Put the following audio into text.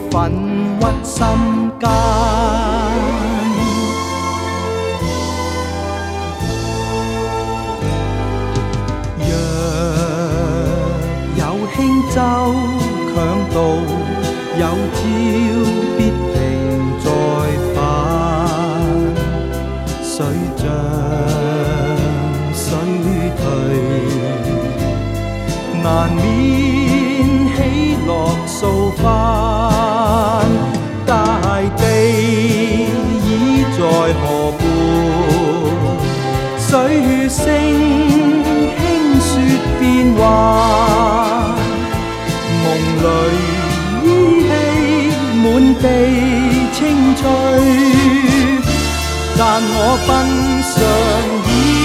奋屈心間。若有輕舟強渡，有朝必定再返。水漲水退，難免喜樂掃翻。大地已在河畔，水聲輕說變幻。夢裏依稀滿地青翠，但我奔上已